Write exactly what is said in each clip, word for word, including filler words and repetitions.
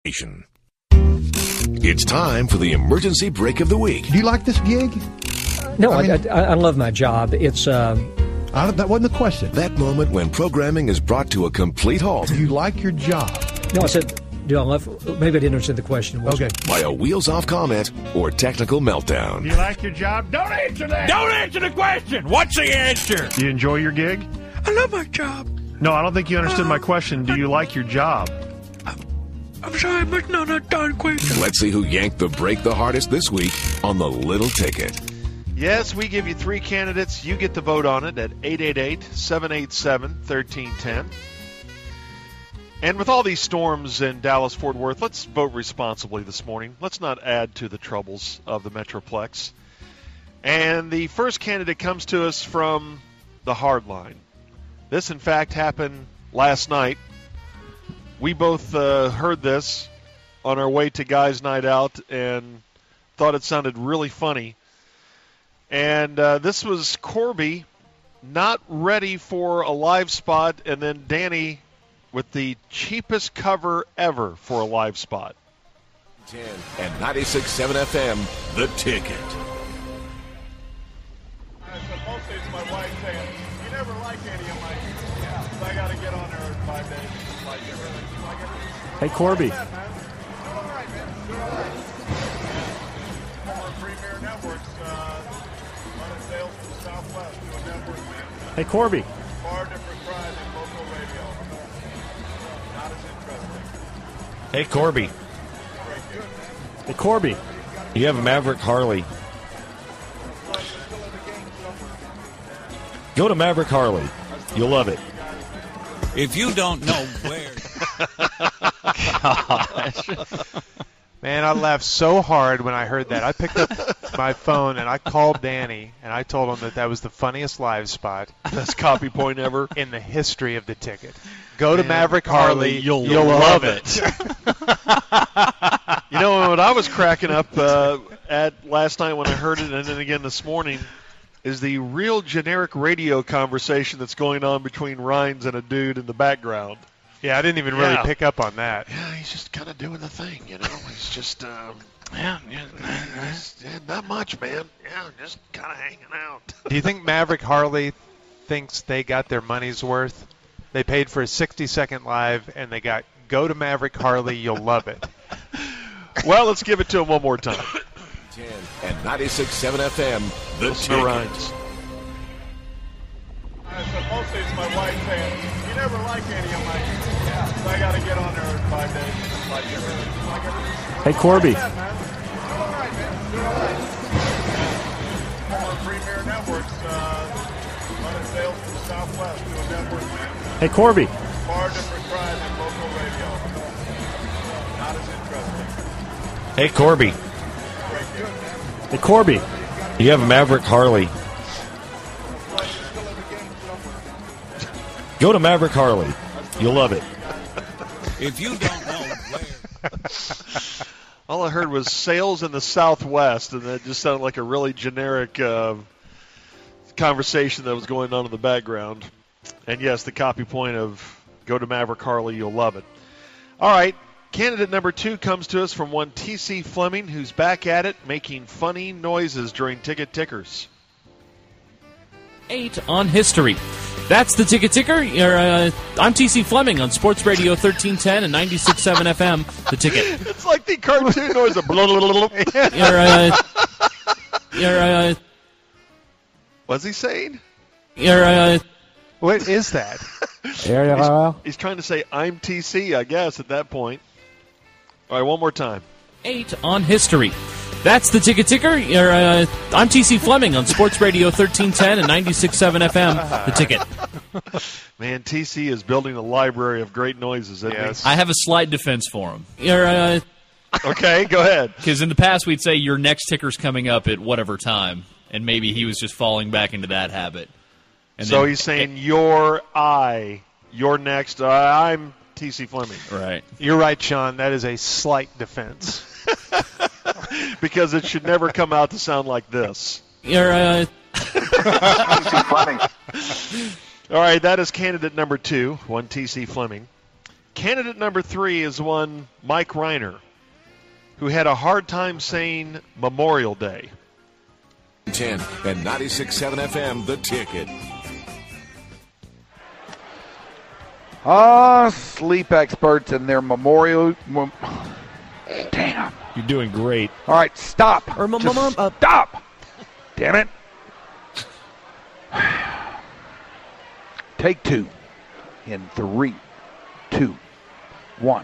It's time for the emergency break of the week. Do you like this gig? No, I I, mean- I, I love my job. It's uh, I don't, that wasn't the question. That moment when programming is brought to a complete halt Do you like your job? no. I said, do I love? Maybe I didn't understand the question. Was Okay. by a wheels-off comment or technical meltdown. You like your job? Don't answer that. Don't answer the question. What's the answer? Do you enjoy your gig? I love my job. No, I don't think you understood my question. Do you like your job? I'm sorry, but no, not done question. Let's see who yanked the break the hardest this week on the Little Ticket. Yes, we give you three candidates. You get to vote on it at eight eight eight, seven eight seven, one three one zero. And with all these storms in Dallas-Fort Worth, let's vote responsibly this morning. Let's not add to the troubles of the Metroplex. And the first candidate comes to us from the hard line. This, in fact, happened last night. We both uh, heard this on our way to Guys Night Out and thought it sounded really funny. And uh, this was Corby not ready for a live spot, and then Danny with the cheapest cover ever for a live spot. ten and ninety-six point seven F M, The Ticket. Mostly it's my wife saying, you never like any of my, yeah, so I got to get on there in five days. Like everything. Like everything. Hey, Corby. Doing all right, man. Doing all right. Former Premier Networks, uh, running sales from the Southwest to a network, man. Hey, Corby. Far different crowd than local radio. Not as interesting. Hey, Corby. Hey, Corby. You have a Maverick Harley. Go to Maverick Harley. You'll love it. If you don't know where. Gosh. Man, I laughed so hard when I heard that. I picked up my phone and I called Danny and I told him that that was the funniest live spot. Best copy point ever in the history of the ticket. Go to Man, Maverick Harley. you'll, you'll love, love it. You know what I was cracking up uh, at last night when I heard it, and then again this morning, is the real generic radio conversation that's going on between Rhines and a dude in the background. Yeah, I didn't even really Yeah. pick up on that. Yeah, he's just kind of doing the thing, you know. He's just, um, yeah, yeah, just, yeah, not much, man. Yeah, just kind of hanging out. Do you think Maverick Harley thinks they got their money's worth? They paid for a sixty-second live, and they got go to Maverick Harley, you'll love it. Well, let's give it to him one more time. ten and ninety-six point seven F M, The Listen to Ticket. Rhines. I said, mostly it's my wife saying, you never like any of my, yeah, so I got to get on there in five days. Like everything. Like everything. Hey, Corby. Yeah, man. Doing all right, man. Doing all right. Former Premier Networks, uh, running sales from the Southwest to a network, man. Hey, Corby. Far different crowd than local radio. Not as interesting. Hey, Corby. Hey, Corby. You have a Maverick Harley. Go to Maverick Harley. You'll love it. If you don't know where. All I heard was sales in the Southwest, and that just sounded like a really generic uh, conversation that was going on in the background. And, yes, the copy point of go to Maverick Harley, you'll love it. All right, candidate number two comes to us from one T C Fleming, who's back at it, making funny noises during ticket tickers. Eight on history. That's the Ticket Ticker. You're, uh, I'm T C Fleming on Sports Radio thirteen ten and ninety-six point seven F M. The Ticket. It's like the cartoon noise of blah, blah, blah, blah. You're, uh, you're, uh, What's he saying? you're, uh, What is that? he's, he's trying to say, I'm T C, I guess, at that point. All right, one more time. eight on history. That's the Ticket Ticker. You're, uh, I'm T C Fleming on Sports Radio thirteen ten and ninety-six point seven F M. The Ticket. Man, T C is building a library of great noises, isn't Yes. I have a slight defense for him. You're, uh, he? Okay, go ahead. because in the past we'd say your next ticker's coming up at whatever time, and maybe he was just falling back into that habit. And So then- he's saying, your I, you're next. Uh, I'm T C Fleming. right. You're right, Sean. That is a slight defense. Because it should never come out to sound like this. You're, uh, All right, that is candidate number two, one T C Fleming. Candidate number three is one Mike Reiner, who had a hard time saying Memorial Day. ten and ninety-six point seven F M, The Ticket. Ah, sleep experts and their memorial. Mem- Damn. You're doing great. All right, stop. Or Just mom, uh, stop. Damn it. Take two. In three, two, one.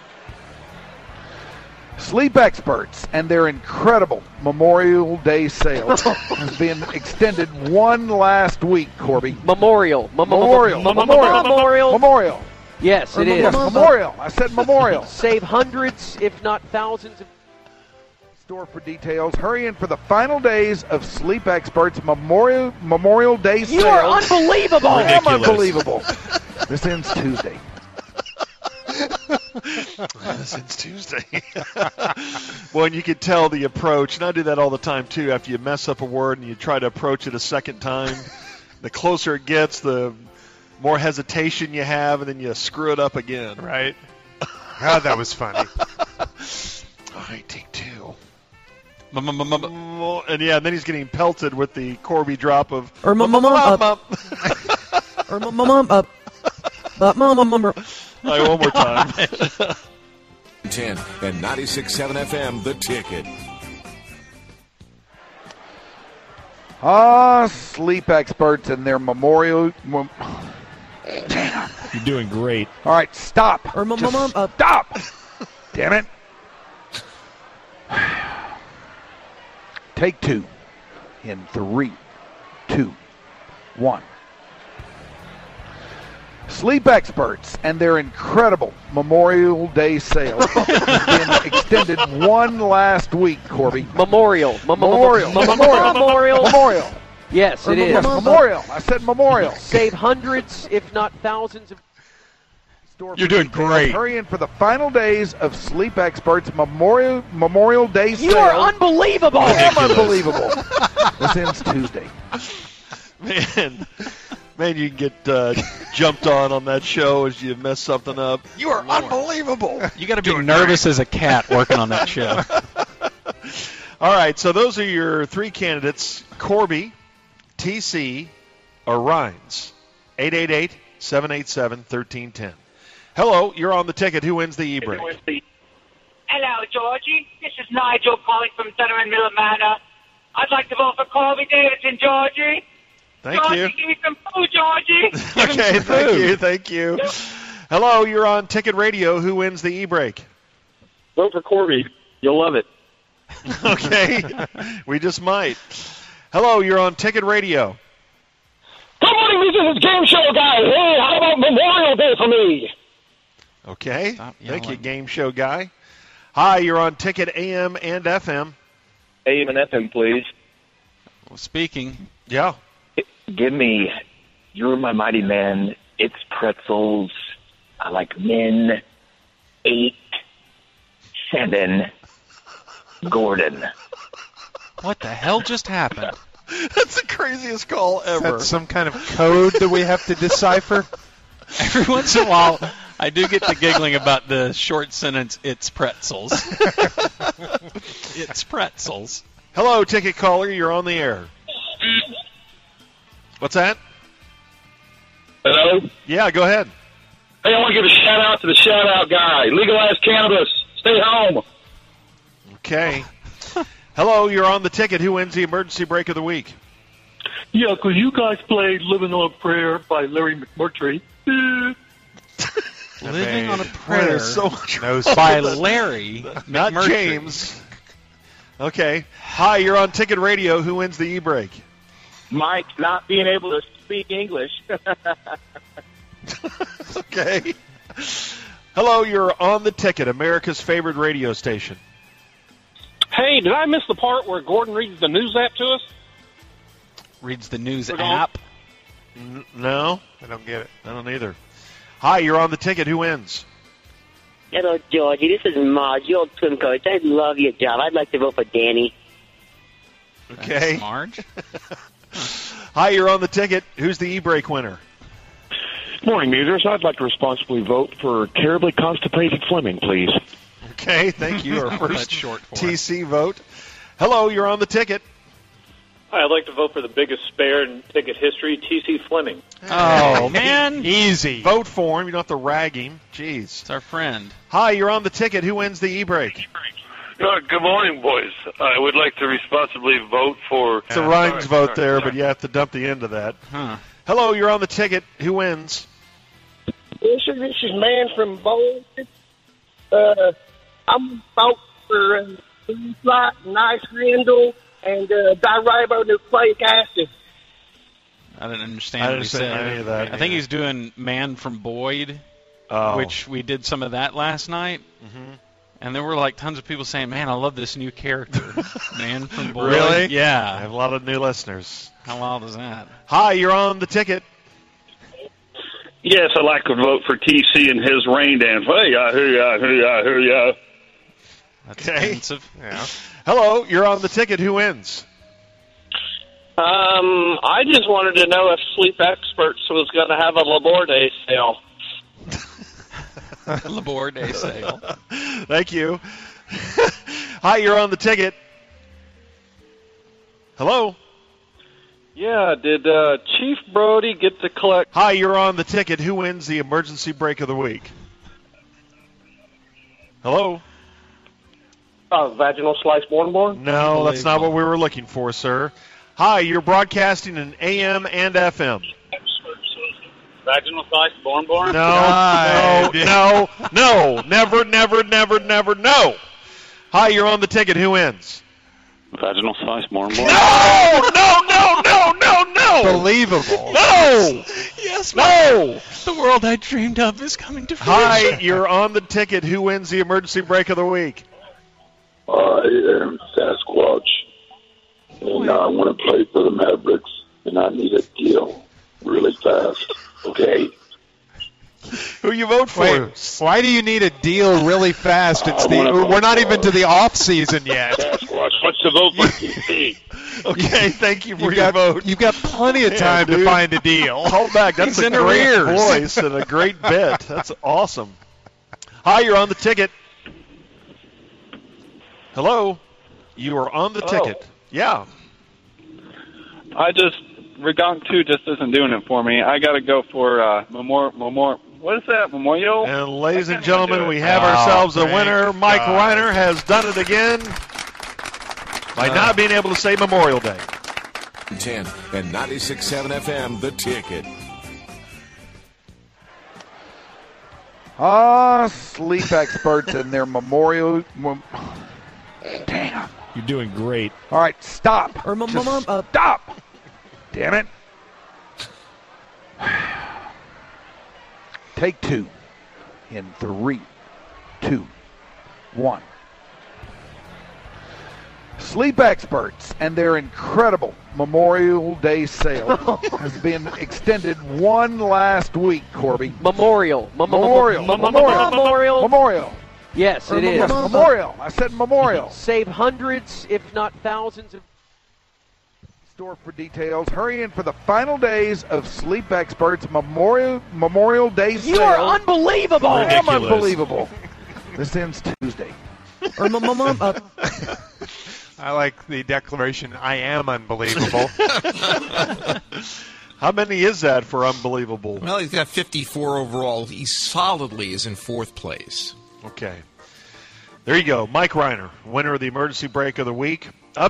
Sleep experts and their incredible Memorial Day sale has been extended one last week, Corby. Memorial. Memorial. Memorial. Memorial. Memorial. Yes, it is. Yes, Memorial. I said Memorial. Save hundreds, if not thousands of... Store for details. Hurry in for the final days of Sleep Experts Memorial Memorial Day sale. You are unbelievable. I am unbelievable. This ends Tuesday. This ends Tuesday. Well, and you can tell the approach, and I do that all the time too. After you mess up a word and you try to approach it a second time, the closer it gets, the more hesitation you have, and then you screw it up again. Right. God, that was funny. All right, take two. And yeah, and then he's getting pelted with the Corby drop of. Or mom, mom, up. Or mom, mom, up. Mom, mom, mom. All right, one more time. ten and ninety-six point seven F M, The Ticket. Ah, sleep experts and their memorial. Mem- Damn. You're doing great. All right, stop. Or mom, Just mom, up. Stop. Damn it. Take two. In three, two, one. Sleep experts and their incredible Memorial Day sale has been extended one last week, Corby. Memorial. Memorial. Memorial. Memorial. Memorial. Yes, it is. Yes, Memorial. I said Memorial. Save hundreds, if not thousands of... You're doing great. Hurry in for the final days of Sleep Experts Memorial Memorial Day sale. You are unbelievable. I am unbelievable. This ends Tuesday. Man, man, you can get uh, jumped on on that show as you mess something up. You are unbelievable. You got to be nervous as a cat working on that show. All right, so those are your three candidates: Corby, T C, or Rhines. eight eight eight, seven eight seven, one three one zero. Hello, you're on the ticket. Who wins the e-break? Hello, Georgie. This is Nigel calling from Dunham and Miller Manor. I'd like to vote for Corby Davidson, Georgie. Thank Georgie, you. give me some food, Georgie. Okay, thank you, thank you. Hello, you're on Ticket Radio. Who wins the e-break? Vote for Corby. You'll love it. Okay, we just might. Hello, you're on Ticket Radio. Good morning, this is Game Show Guy. Hey, how about Memorial Day for me? Okay, thank you, Game Show Guy. Hi, you're on Ticket A M and F M. A M and F M, please. Well, speaking. Yeah. Give me You're My Mighty Man, It's Pretzels, I Like Men, eight, seven, Gordon. What the hell just happened? That's the craziest call ever. That's some kind of code that we have to decipher? Every once in a while, I do get to giggling about the short sentence, it's pretzels. It's pretzels. Hello, ticket caller. You're on the air. What's that? Hello? Yeah, go ahead. Hey, I want to give a shout-out to the shout-out guy. Legalize cannabis. Stay home. Okay. Hello, you're on the ticket. Who wins the emergency break of the week? Yeah, because you guys played Living on a Prayer by Larry McMurtry. Living on a Prayer so much no, by Larry, not McMurtry. James. Okay. Hi, you're on Ticket Radio. Who wins the e-break? Mike not being able to speak English. Okay. Hello, you're on the ticket, America's favorite radio station. Hey, did I miss the part where Gordon reads the news app to us? Reads the news Or app? N- no. I don't get it. I don't either. Hi, you're on the ticket. Who wins? Hello, Georgie. This is Marge, your old swim coach. I love your job. I'd like to vote for Danny. Okay. That's Marge. Hi, you're on the ticket. Who's the e-break winner? Morning, Musers. I'd like to responsibly vote for terribly constipated Fleming, please. Okay, thank you. Our first That's short for T C vote. Hello, you're on the ticket. Hi, I'd like to vote for the biggest spare in ticket history, T C Fleming. Oh, man. Easy. Vote for him. You don't have to rag him. Jeez. It's our friend. Hi, you're on the ticket. Who wins the e-break? Uh, good morning, boys. I would like to responsibly vote for... It's a Rhines vote there, but you have to dump the end of that. Huh. Hello, you're on the ticket. Who wins? This is, this is Man from Bold. Uh, I'm voting for uh, Flight, Nice Rindle, and uh, diribonucleic acid. I didn't understand I what didn't he say said. any of that. I think he's doing Man from Boyd, Oh. which we did some of that last night. Mm-hmm. And there were like tons of people saying, man, I love this new character. Man from Boyd. Really? I Yeah. have a lot of new listeners. How wild is that? Hi, you're on the ticket. Yes, I'd like to vote for T C and his rain dance. Hey, ya, hoo, ya, hoo, ya, hoo, ya. That's Okay. offensive. Yeah. Hello, you're on the ticket. Who wins? Um, I just wanted to know if Sleep Experts was going to have a Labor Day sale. Labor Day sale. Thank you. Hi, you're on the ticket. Hello. Yeah, did uh, Chief Brody get to collect... Hi, you're on the ticket. Who wins the emergency break of the week? Hello? Oh, vaginal slice born born? No, that's not what we were looking for, sir. Hi, you're broadcasting in A M and F M. Vaginal slice born born? No, no, no, no, never, never, never, never, no. Hi, you're on the ticket. Who wins? Vaginal slice, born born. No, no, no, no, no, no. Believable. No. Yes, no. The world I dreamed of is coming to fruition. Hi, you're on the ticket. Who wins the emergency break of the week? I am Sasquatch, and I want to play for the Mavericks, and I need a deal really fast, okay? Who you vote for? Wait, why do you need a deal really fast? It's I the wanna vote we're not for even to the off season yet. Sasquatch, what's the vote for T C? Okay, thank you for You've your got, vote. You've got plenty of Yeah, time to dude. find a deal. Hold back. That's He's a in great arrears. voice and a great bit. That's awesome. Hi, you're on the ticket. Hello? You are on the Hello. ticket. Yeah. I just... Regong two just isn't doing it for me. I got to go for uh, Memorial... Memor- what is that? Memorial? And ladies I and can't even gentlemen, do it. we have Oh, ourselves a thank winner. Mike God. Reiner has done it again by Uh. not being able to say Memorial Day. ten and ninety-six point seven F M, The Ticket. Ah, Sleep Experts and their memorial. Mem- Damn. You're doing great. All right, stop. Or mom, Just mom, uh, stop. Damn it. Take two. In three, two, one. Sleep Experts and their incredible Memorial Day sale has been extended one last week, Corby. Memorial. Mem- mem- Memorial. mem- mem- Memorial. Memorial. Memorial. Yes, it Yes, is. Memorial. I said Memorial. Save hundreds, if not thousands of... Store for details. Hurry in for the final days of Sleep Experts Memorial Memorial Day sale. You are unbelievable. I am Ridiculous. unbelievable. This ends Tuesday. or mom, mom, uh, I like the declaration, I am unbelievable. How many is that for unbelievable? Well, he's got fifty-four overall. He solidly is in fourth place. Okay. There you go. Mike Reiner, winner of the emergency break of the week.